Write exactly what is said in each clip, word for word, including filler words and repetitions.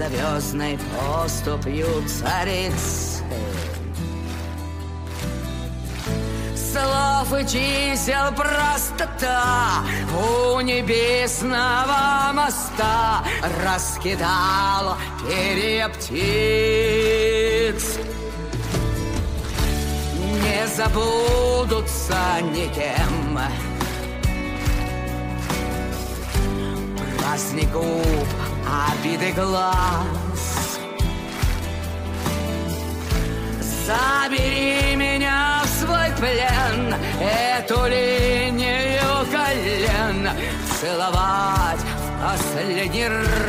звездной поступью царицы. Слов и чисел простота у небесного моста раскидала перья птиц. Не забудутся никем праздник губ, обиды глаз. Забери меня в свой плен, эту линию колен целовать в последний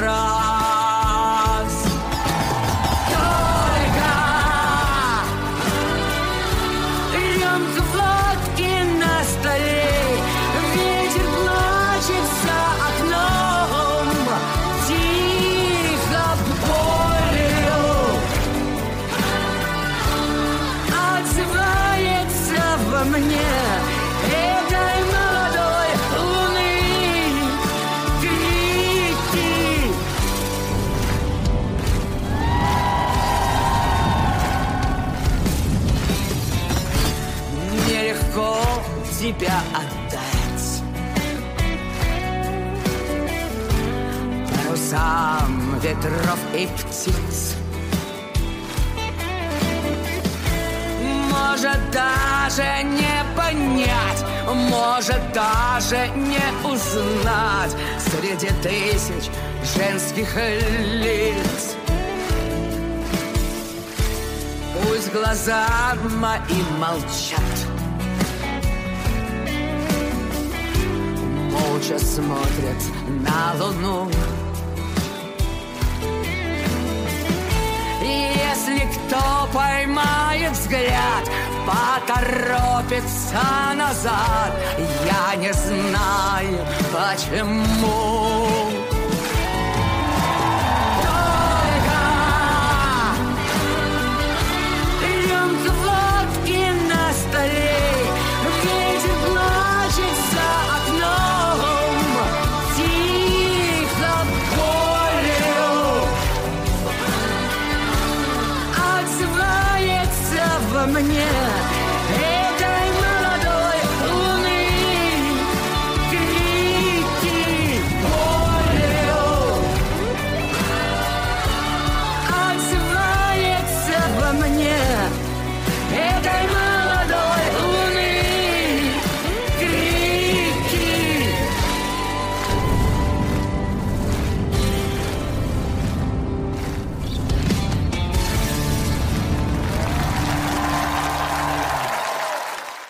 раз. Только рюмка водки на столе, ветер плачет за окном, тихо болью отзывается во мне этой молодой луны крики. Нелегко тебя отдать парусам ветров и птиц. Может даже не понять, может даже не узнать среди тысяч женских лиц. Пусть глаза мои молчат, молча смотрят на луну. Если кто поймает взгляд, поторопится назад, я не знаю почему.